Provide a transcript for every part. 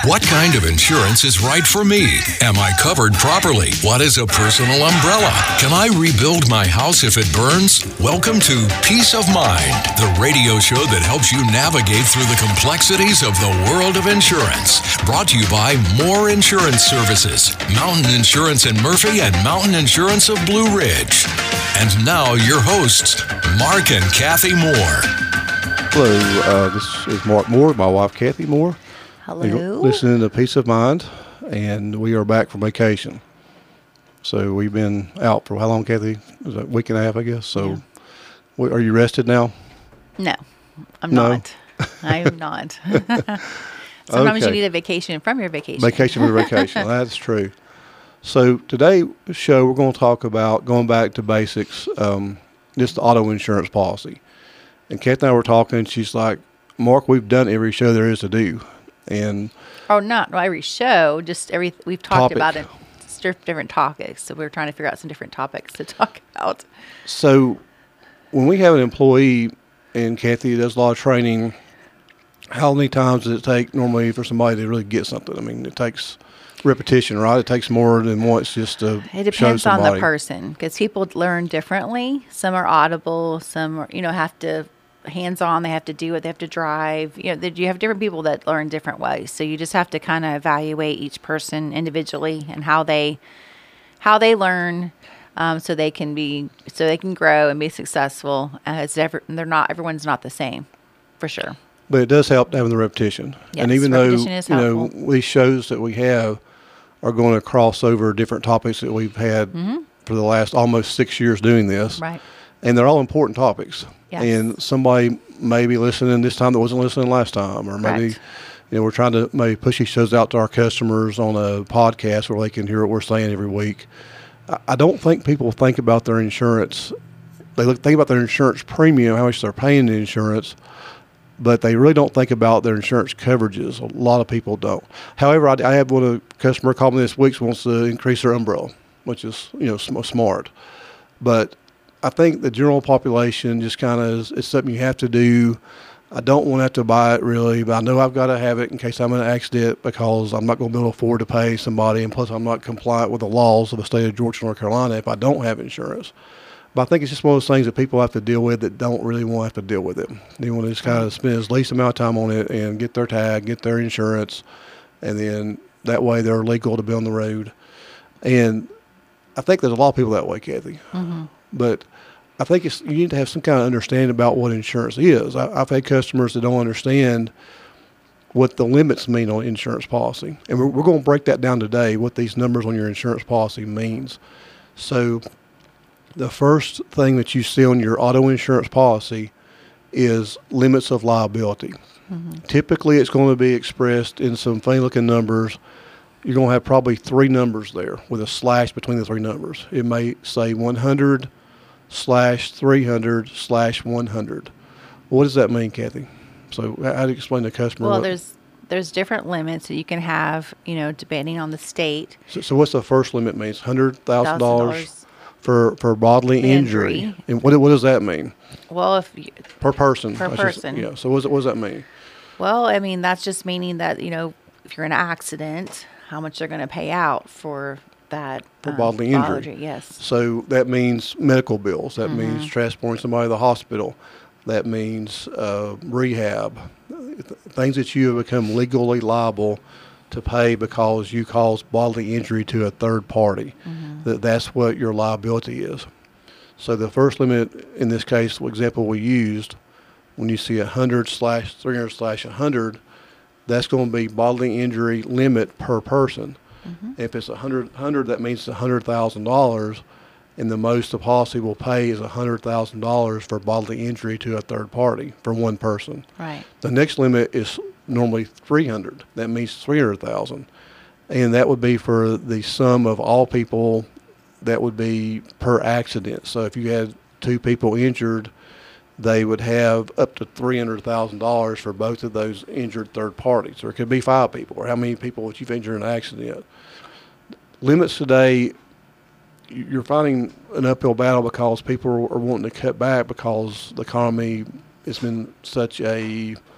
What kind of insurance is right for me? Am I covered properly? What is a personal umbrella? Can I rebuild my house if it burns? Welcome to Peace of Mind, the radio show that helps you navigate through the complexities of the world of insurance. Brought to you by Moore Insurance Services, Mountain Insurance in Murphy and Mountain Insurance of Blue Ridge. And now your hosts, Mark and Kathy Moore. Hello, this is Mark Moore, my wife Kathy Moore. Hello. You're listening to Peace of Mind, and we are back from vacation. So we've been out for how long, Kathy? It was a week and a half, I guess. So are you rested now? No, I'm not. I am not. Sometimes you need a vacation from your vacation. Vacation from your vacation. That's true. So today's show, we're going to talk about going back to basics, just the auto insurance policy. And Kathy and I were talking, and she's like, Mark, we've done every show there is to do. And not every show, just we've talked about it, different topics. So we're trying to figure out some different topics to talk about. So when we have an employee, and Kathy does a lot of training, how many times does it take normally for somebody to really get something? I mean, it takes repetition, right? It takes more than once just to It depends on the person, because people learn differently. Some are audible, some are, have to hands-on, they have to do it, they have to drive. You have different people that learn different ways. So you just have to kind of evaluate each person individually and how they learn, so they can grow and be successful. Everyone's not the same, for sure. But it does help having the repetition. Yes, and even repetition is helpful. These shows that we have are going to cross over different topics that we've had for the last almost 6 years doing this. Right. And they're all important topics. Yes. And somebody may be listening this time that wasn't listening last time, or maybe we're trying to maybe push these shows out to our customers on a podcast where they can hear what we're saying every week. I don't think people think about their insurance. They think about their insurance premium, how much they're paying the insurance, but they really don't think about their insurance coverages. A lot of people don't. However, I have a customer called me this week who wants to increase their umbrella, which is smart. But I think the general population just kind of it's something you have to do. I don't want to have to buy it really, but I know I've got to have it in case I'm in an accident, because I'm not going to be able to afford to pay somebody, and plus I'm not compliant with the laws of the state of Georgia, North Carolina if I don't have insurance. But I think it's just one of those things that people have to deal with that don't really want to have to deal with it. They want to just kind of spend as least amount of time on it and get their tag, get their insurance, and then that way they're legal to be on the road. And I think there's a lot of people that way, Kathy. Mm-hmm. But I think you need to have some kind of understanding about what insurance is. I've had customers that don't understand what the limits mean on insurance policy. And we're going to break that down today, what these numbers on your insurance policy means. So the first thing that you see on your auto insurance policy is limits of liability. Mm-hmm. Typically, it's going to be expressed in some funny-looking numbers. You're going to have probably 3 numbers there with a slash between the 3 numbers. It may say 100/300/100. What does that mean, Kathy? So how do you explain to the customer? Well, there's different limits that you can have, depending on the state. So what's the first limit means? $100,000 for bodily injury. And what does that mean? Well, per person. Per person. So what does that mean? Well, I mean, that's just meaning that, if you're in an accident, how much they're going to pay out for that. For bodily injury. Yes. So that means medical bills. That means transporting somebody to the hospital. That means rehab. Things that you have become legally liable to pay because you caused bodily injury to a third party. Mm-hmm. That's what your liability is. So the first limit in this case, the example we used, when you see 100/300/100, that's going to be bodily injury limit per person. Mm-hmm. If it's 100, that means $100,000, and the most the policy will pay is $100,000 for bodily injury to a third party for one person. Right. The next limit is normally 300. That means 300,000, and that would be for the sum of all people. That would be per accident. So if you had 2 people injured, they would have up to $300,000 for both of those injured third parties. Or it could be 5 people, or how many people that you've injured in an accident. Limits today, you're finding an uphill battle because people are wanting to cut back because the economy has been such a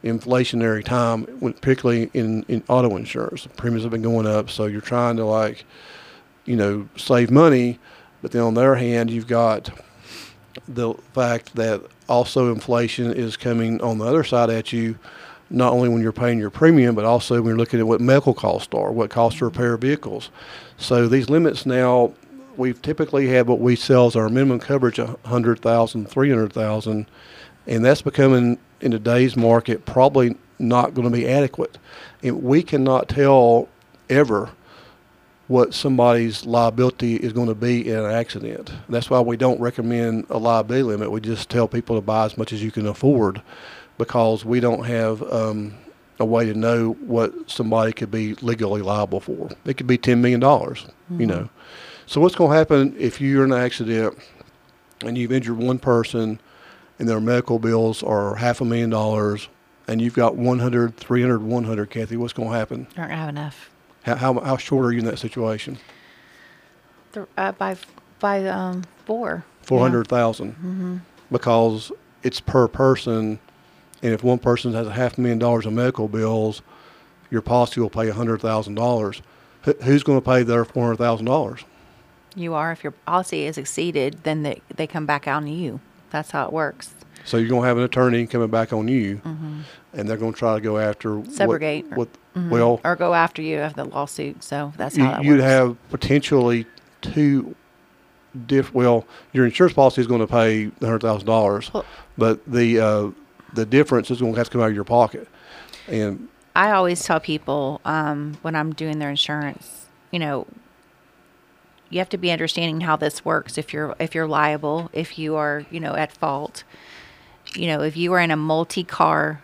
inflationary time, particularly in auto insurance. The premiums have been going up, so you're trying to save money, but then on the other hand, you've got the fact that also inflation is coming on the other side at you, not only when you're paying your premium, but also when you're looking at what medical costs are, what costs to repair vehicles. So these limits now, we've typically had what we sell as our minimum coverage, $100,000, $300,000, and that's becoming, in today's market, probably not going to be adequate. And we cannot tell ever what somebody's liability is going to be in an accident. That's why we don't recommend a liability limit. We just tell people to buy as much as you can afford, because we don't have a way to know what somebody could be legally liable for. It could be $10 million, So what's going to happen if you're in an accident and you've injured one person and their medical bills are $500,000 and you've got 100, 300, 100, Kathy, what's going to happen? You're not going to have enough. How short are you in that situation? By 4. 400,000. Mm-hmm. Because it's per person, and if one person has $500,000 in medical bills, your policy will pay $100,000. Who's going to pay their $400,000? You are. If your policy is exceeded, then they come back on you. That's how it works. So you're going to have an attorney coming back on you, and they're going to try to go after subrogate. Well, or go after you of the lawsuit. So that's how that works. You'd have potentially two your insurance policy is going to pay $100,000, but the difference is going to have to come out of your pocket. And I always tell people when I'm doing their insurance, you have to be understanding how this works. If you're liable, if you are at fault, if you are in a multi-car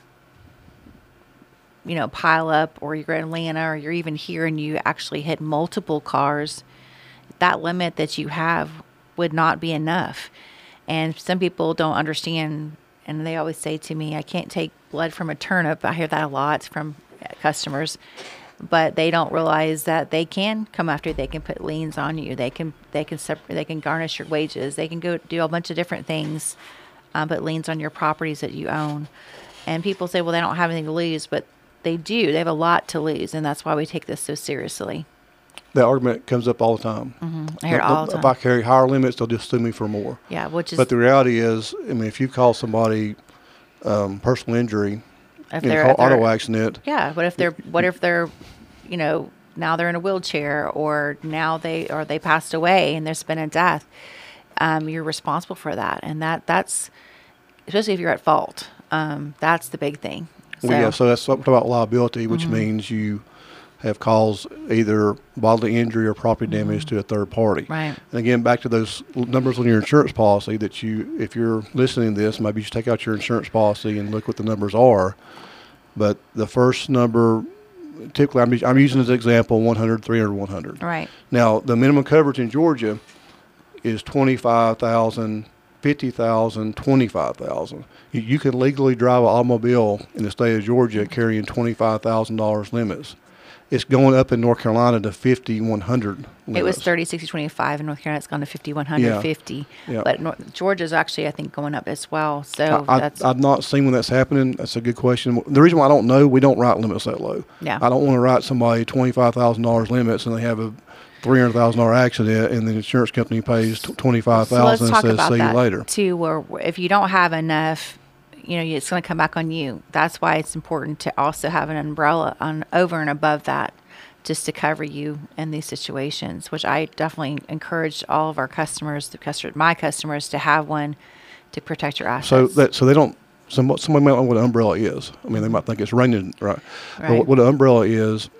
pile up, or you're in Atlanta, or you're even here and you actually hit multiple cars, that limit that you have would not be enough. And some people don't understand, and they always say to me, I can't take blood from a turnip. I hear that a lot from customers, but they don't realize that they can come after you. They can put liens on you. They can garnish your wages. They can go do a bunch of different things, put liens on your properties that you own. And people say, well, they don't have anything to lose, but they do. They have a lot to lose, and that's why we take this so seriously. That argument comes up all the time. Mm-hmm. I hear it all the time. If I carry higher limits, they'll just sue me for more. Yeah, But the reality is, if you call somebody personal injury, auto accident. Yeah. What if they're, now they're in a wheelchair, or now they passed away and there's been a death. You're responsible for that, and that's especially if you're at fault. That's the big thing. So that's something about liability, which means you have caused either bodily injury or property damage to a third party. Right. And again, back to those numbers on your insurance policy that if you're listening to this, maybe you should take out your insurance policy and look what the numbers are. But the first number, typically, I'm using as an example 100, 300, 100. Right. Now, the minimum coverage in Georgia is $25,000, $50,000, $25,000. You can legally drive an automobile in the state of Georgia carrying $25,000 limits. It's going up in North Carolina to 50, 100 limits. It was 30, 60, 25 in North Carolina. It's gone to 50, 100, 50. Yeah. But Georgia's actually, I think, going up as well. So I've not seen when that's happening. That's a good question. The reason why I don't know, we don't write limits that low. Yeah. I don't want to write somebody $25,000 limits and they have a $300,000 accident and the insurance company pays $25,000 and says, see you later. Too, where if you don't have enough, it's going to come back on you. That's why it's important to also have an umbrella on over and above that, just to cover you in these situations, which I definitely encourage all of our customers, my customers, to have one to protect your assets. So they don't. Somebody might know what an umbrella is. They might think it's raining, right? But what an umbrella is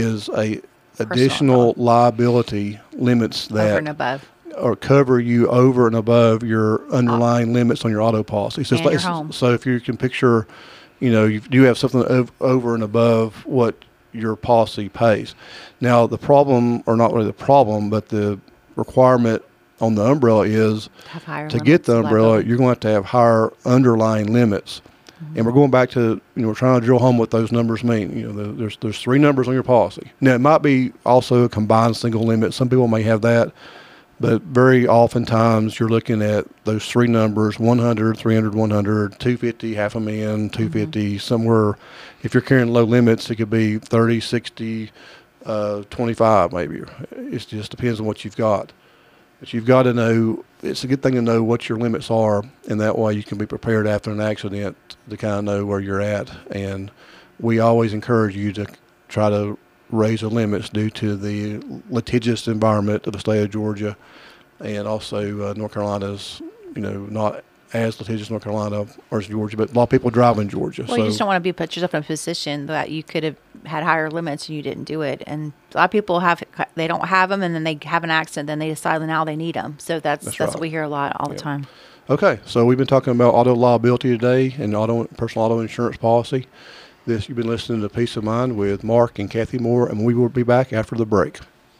a additional liability limits that over and above, or cover you over and above your underlying limits on your auto policy. So, your home. So if you can picture, you do have something over and above what your policy pays. Now, the problem, or not really the problem, but the requirement on the umbrella is to get the umbrella, you're going to have higher underlying limits. And we're going back to, we're trying to drill home what those numbers mean. There's three numbers on your policy. Now, it might be also a combined single limit. Some people may have that. But very oftentimes you're looking at those three numbers: 100, 300, 100, 250, half a million, 250, somewhere. If you're carrying low limits, it could be 30, 60, 25 maybe. It just depends on what you've got. But you've got to know, it's a good thing to know what your limits are, and that way you can be prepared after an accident to kind of know where you're at. And we always encourage you to try to raise the limits due to the litigious environment of the state of Georgia, and also North Carolina's, not as litigious North Carolina or Georgia, but a lot of people drive in Georgia. Well, you just don't want to put yourself in a position that you could have had higher limits and you didn't do it. And a lot of people they don't have them, and then they have an accident, then they decide now they need them. So that's right. what we hear a lot all the time. Okay, so we've been talking about auto liability today and personal auto insurance policy. You've been listening to Peace of Mind with Mark and Kathy Moore, and we will be back after the break.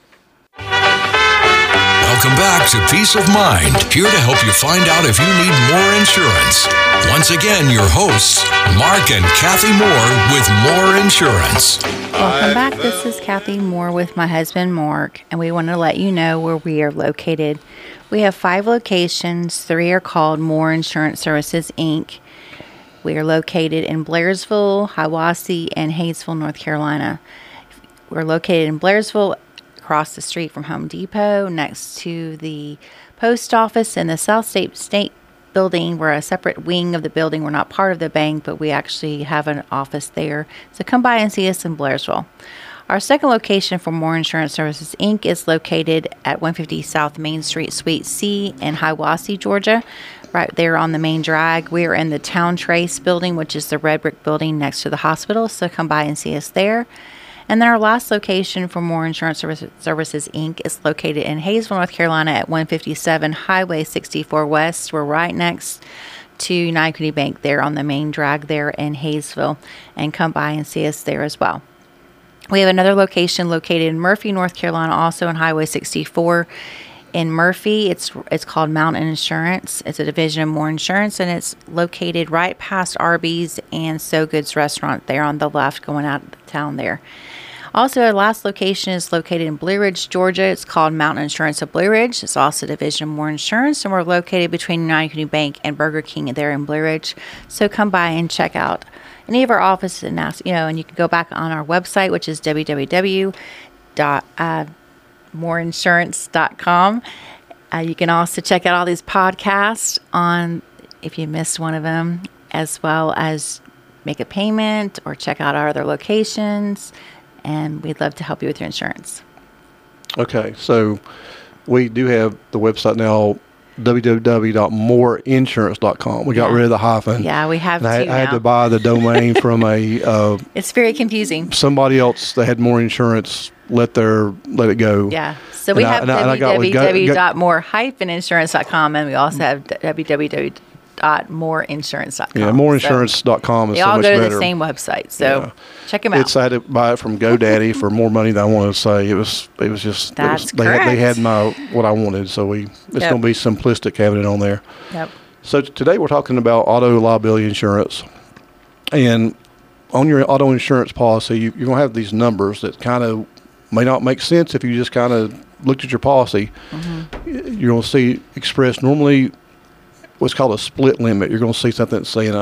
Welcome back to Peace of Mind, here to help you find out if you need more insurance. Once again, your hosts, Mark and Kathy Moore with Moore Insurance. Welcome back. This is Kathy Moore with my husband, Mark, and we want to let you know where we are located. We have 5 locations. 3 are called Moore Insurance Services, Inc. We are located in Blairsville, Hiwassee, and Hayesville, North Carolina. We're located in Blairsville, across the street from Home Depot, next to the post office in the South State building. We're a separate wing of the building. We're not part of the bank, but we actually have an office there. So come by and see us in Blairsville. Our second location for Moore Insurance Services, Inc. is located at 150 South Main Street, Suite C in Hiwassee, Georgia, right there on the main drag. We are in the Town Trace building, which is the red brick building next to the hospital, so come by and see us there. And then our last location for Moore Insurance Services, Inc. is located in Hayesville, North Carolina at 157 Highway 64 West. We're right next to United Community Bank there on the main drag there in Hayesville, and come by and see us there as well. We have another location located in Murphy, North Carolina, also on Highway 64. In Murphy, it's called Mountain Insurance. It's a division of Moore Insurance, and it's located right past Arby's and So Goods restaurant there on the left going out of town there. Also, our last location is located in Blue Ridge, Georgia. It's called Mountain Insurance of Blue Ridge. It's also a division of Moore Insurance, and we're located between United Community Bank and Burger King there in Blue Ridge. So come by and check out any of our offices and ask, and you can go back on our website, which is www.mooreinsurance.com. You can also check out all these podcasts on, if you missed one of them, as well as make a payment or check out our other locations. And we'd love to help you with your insurance. Okay, so we do have the website now, www.mooreinsurance.com. We got rid of the hyphen. Yeah, we have I had to buy the domain from a... it's very confusing. Somebody else that had Moore Insurance let it go. Yeah, so we have www.more-insurance.com, and we also have www.mooreinsurance.com. Yeah, mooreinsurance.com is so all go to the same website, so check them out. I had to buy it from GoDaddy for more money than I wanted to say. It was just correct. They had what I wanted, so it's going to be simplistic having it on there. Yep. So today we're talking about auto liability insurance, and on your auto insurance policy, you're going to have these numbers that kind of may not make sense if you just kind of looked at your policy. Mm-hmm. You're going to see expressed normally what's called a split limit. You're going to see something that's saying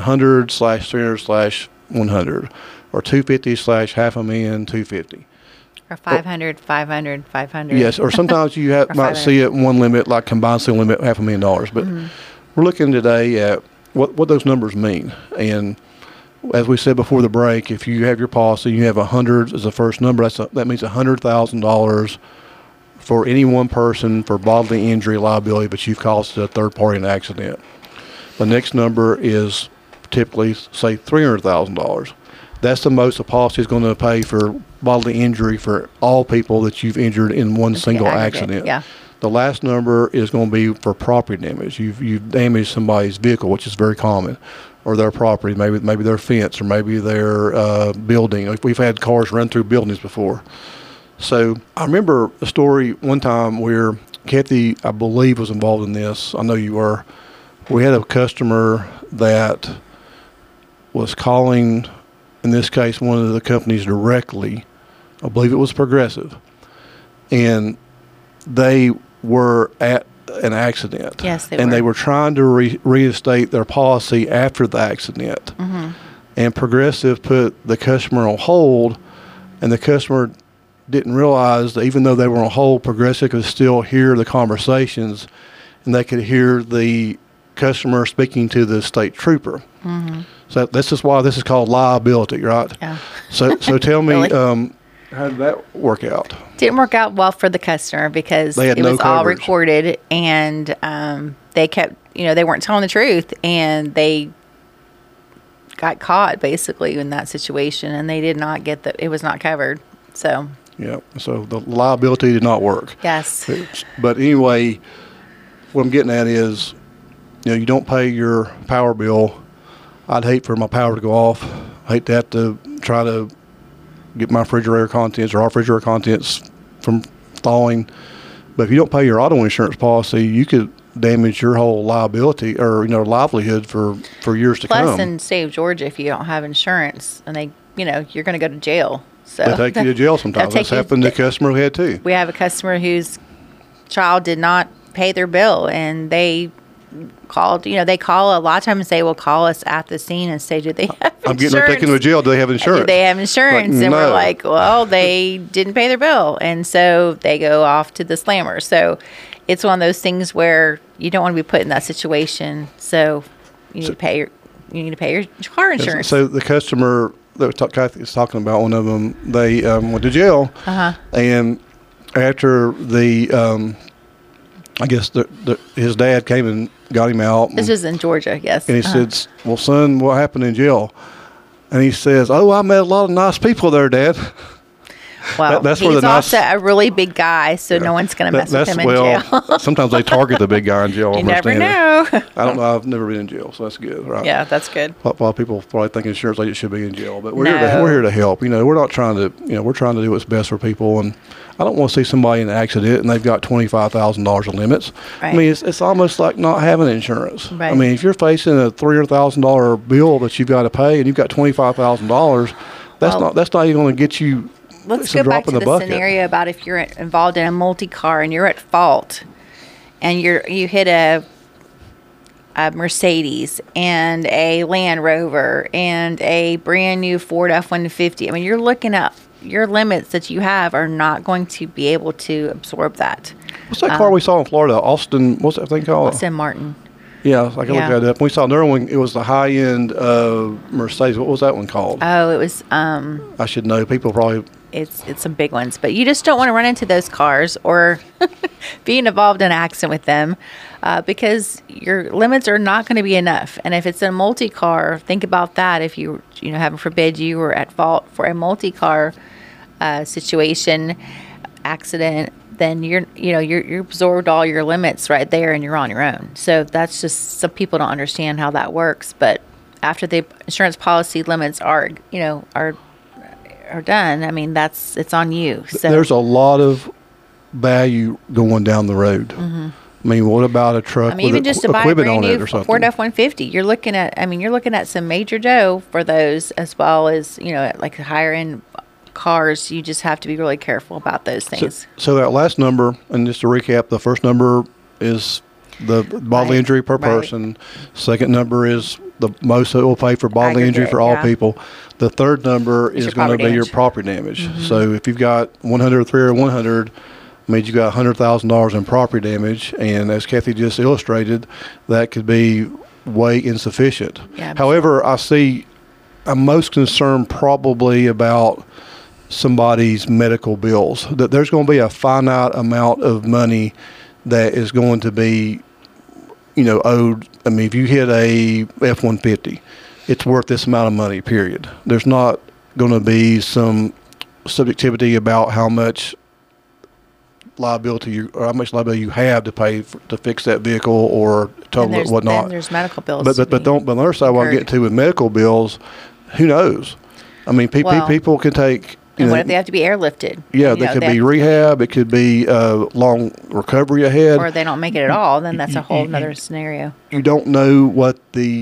100/300/100 or 250/half a million 250. Or 500, 500, 500. Yes, or sometimes you might see it in one limit, like combined single limit, $500,000. But we're looking today at what those numbers mean. And as we said before the break, if you have your policy, you have 100 as the first number, that means $100,000 for any one person for bodily injury liability, but you've caused a third party an accident. The next number is typically, say, $300,000. That's the most a policy is going to pay for bodily injury for all people that you've injured in one single accident. Yeah. The last number is going to be for property damage. You've damaged somebody's vehicle, which is very common, or their property, maybe their fence, or maybe their building. We've had cars run through buildings before. So I remember a story one time where Kathy, I believe, was involved in this. I know you were. We had a customer that was calling, in this case, one of the companies directly. I believe it was Progressive. And they were at an accident. Yes, they and were. they were trying to reinstate their policy after the accident. Mm-hmm. And Progressive put the customer on hold, and the customer didn't realize that even though they were on hold, Progressive could still hear the conversations, and they could hear the customer speaking to the state trooper. Mm-hmm. So this is why this is called liability, right? Yeah. So tell me, Really? how did that work out? Didn't work out well for the customer because They had it no was all coverage. recorded, and they kept, they weren't telling the truth, and they got caught basically in that situation, and they did not get it was not covered. So Yeah. So the liability did not work. yes, But anyway, what I'm getting at is, you don't pay your power bill. I'd hate for my power to go off. I hate to have to try to get my refrigerator contents or our refrigerator contents from thawing. But if you don't pay your auto insurance policy, you could damage your whole liability or livelihood for years to plus come. in the state of Georgia, if you don't have insurance, and you're going to go to jail. So They take you to jail sometimes. That's happened to a customer who had too. We have a customer whose child did not pay their bill, and they called. They call a lot of times. They will call us at the scene and say, "Do they have insurance? I'm getting taken to jail. Do they have insurance? Do they have insurance?" Like, and we're no. like, "Well, they didn't pay their bill," and so they go off to the slammer. So it's one of those things where you don't want to be put in that situation. So you need to pay your car insurance. So the customer that Kathy was talking about, one of them, they went to jail, and after I guess his dad came and got him out. This is in Georgia, yes. And he said, "Well, son, what happened in jail?" And he says, "Oh, I met a lot of nice people there, Dad." Well, that's he's where the also a really big guy, so no one's going to mess with him in jail. Sometimes they target the big guy in jail. You never know. I don't know. I've never been in jail, so that's good, right? Yeah, that's good. A lot of people probably think insurance agents should be in jail, but we're No. here to help. We're not trying to. We're trying to do what's best for people, and I don't want to see somebody in an accident and they've got $25,000 in limits. Right. I mean, it's almost like not having insurance. Right. I mean, if you're facing a $300,000 bill that you've got to pay and you've got $25,000, that's not even going to get you. Let's some go back drop to in the bucket. scenario about if you're involved in a multi-car and you're at fault, and you hit a Mercedes and a Land Rover and a brand new Ford F-150. I mean, you're looking at your limits that you have are not going to be able to absorb that. What's that car we saw in Florida? Austin, what's that thing called? Austin Martin. Yeah, I can Yeah. look that up. We saw another one. It was the high-end Mercedes. What was that one called? Oh, it was I should know. People probably. it's some big ones, but you just don't want to run into those cars or being involved in an accident with them because your limits are not going to be enough. And if it's a multi-car, think about that. If you heaven forbid you were at fault for a multi-car situation, accident, then you're absorbed all your limits right there and you're on your own. So that's just, some people don't understand how that works. But after the insurance policy limits are done, I mean, it's on you. So There's a lot of value going down the road. Mm-hmm. I mean, what about a truck with even just to buy a equipment brand on it new or something? Ford F-150, you're looking at some major dough for those, as well as like higher end cars. You just have to be really careful about those things. So that last number, and just to recap, the first number is the bodily Right, injury per right. person. Second number is the most it will pay for bodily injury Aggregate, for all yeah. people. The third number is your going to property be your damage. property damage. So if you've got 100, 3 or 100, means you got $100,000 in property damage, and as Kathy just illustrated, that could be way insufficient. Yeah. However, I'm most concerned probably about somebody's medical bills. That there's going to be a finite amount of money that is going to be, owed. I mean, if you hit a F-150, it's worth this amount of money, period. There's not going to be some subjectivity about how much liability you have to pay to fix that vehicle or total it, whatnot. Then there's medical bills. But on the other side, what I'm getting to with medical bills, who knows? I mean, Well, people can take. And what if they have to be airlifted? Yeah, they could be rehab. It could be long recovery ahead. Or they don't make it at all. Then that's a whole other scenario. You don't know what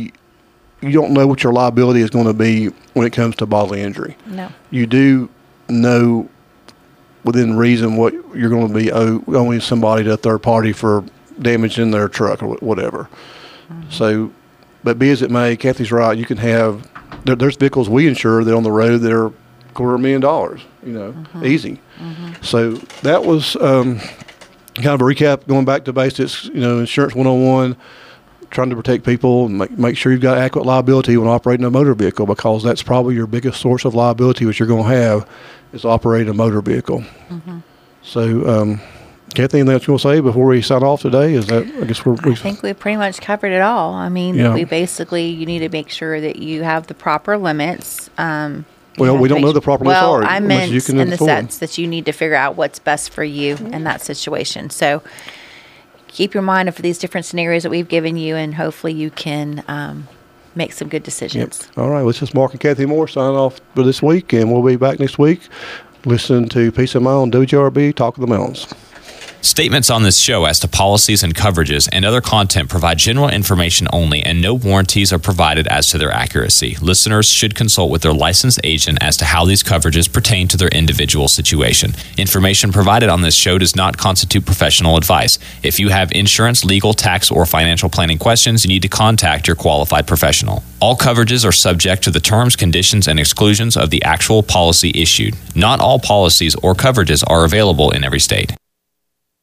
your liability is going to be when it comes to bodily injury. No. You do know within reason what you're going to be owing somebody to a third party for damage in their truck or whatever. So, but be as it may, Kathy's right. You can have there's vehicles we insure that on the road that are $250,000, easy. So that was kind of a recap, going back to basics, Insurance 101, trying to protect people and make sure you've got adequate liability when operating a motor vehicle, because that's probably your biggest source of liability, which you're going to have, is operating a motor vehicle. So, Kathy, anything else you want to say before we sign off today? I think we pretty much covered it all. I mean, you need to make sure that you have the proper limits. Well, we don't know the proper limits are. Well, I meant in the sense that you need to figure out what's best for you in that situation. So keep your mind for these different scenarios that we've given you, and hopefully you can make some good decisions. All right, let's just Mark and Kathy Moore sign off for this week, and we'll be back next week. Listen to Peace of Mind on WJRB, Talk of the Mountains. Statements on this show as to policies and coverages and other content provide general information only, and no warranties are provided as to their accuracy. Listeners should consult with their licensed agent as to how these coverages pertain to their individual situation. Information provided on this show does not constitute professional advice. If you have insurance, legal, tax, or financial planning questions, you need to contact your qualified professional. All coverages are subject to the terms, conditions, and exclusions of the actual policy issued. Not all policies or coverages are available in every state.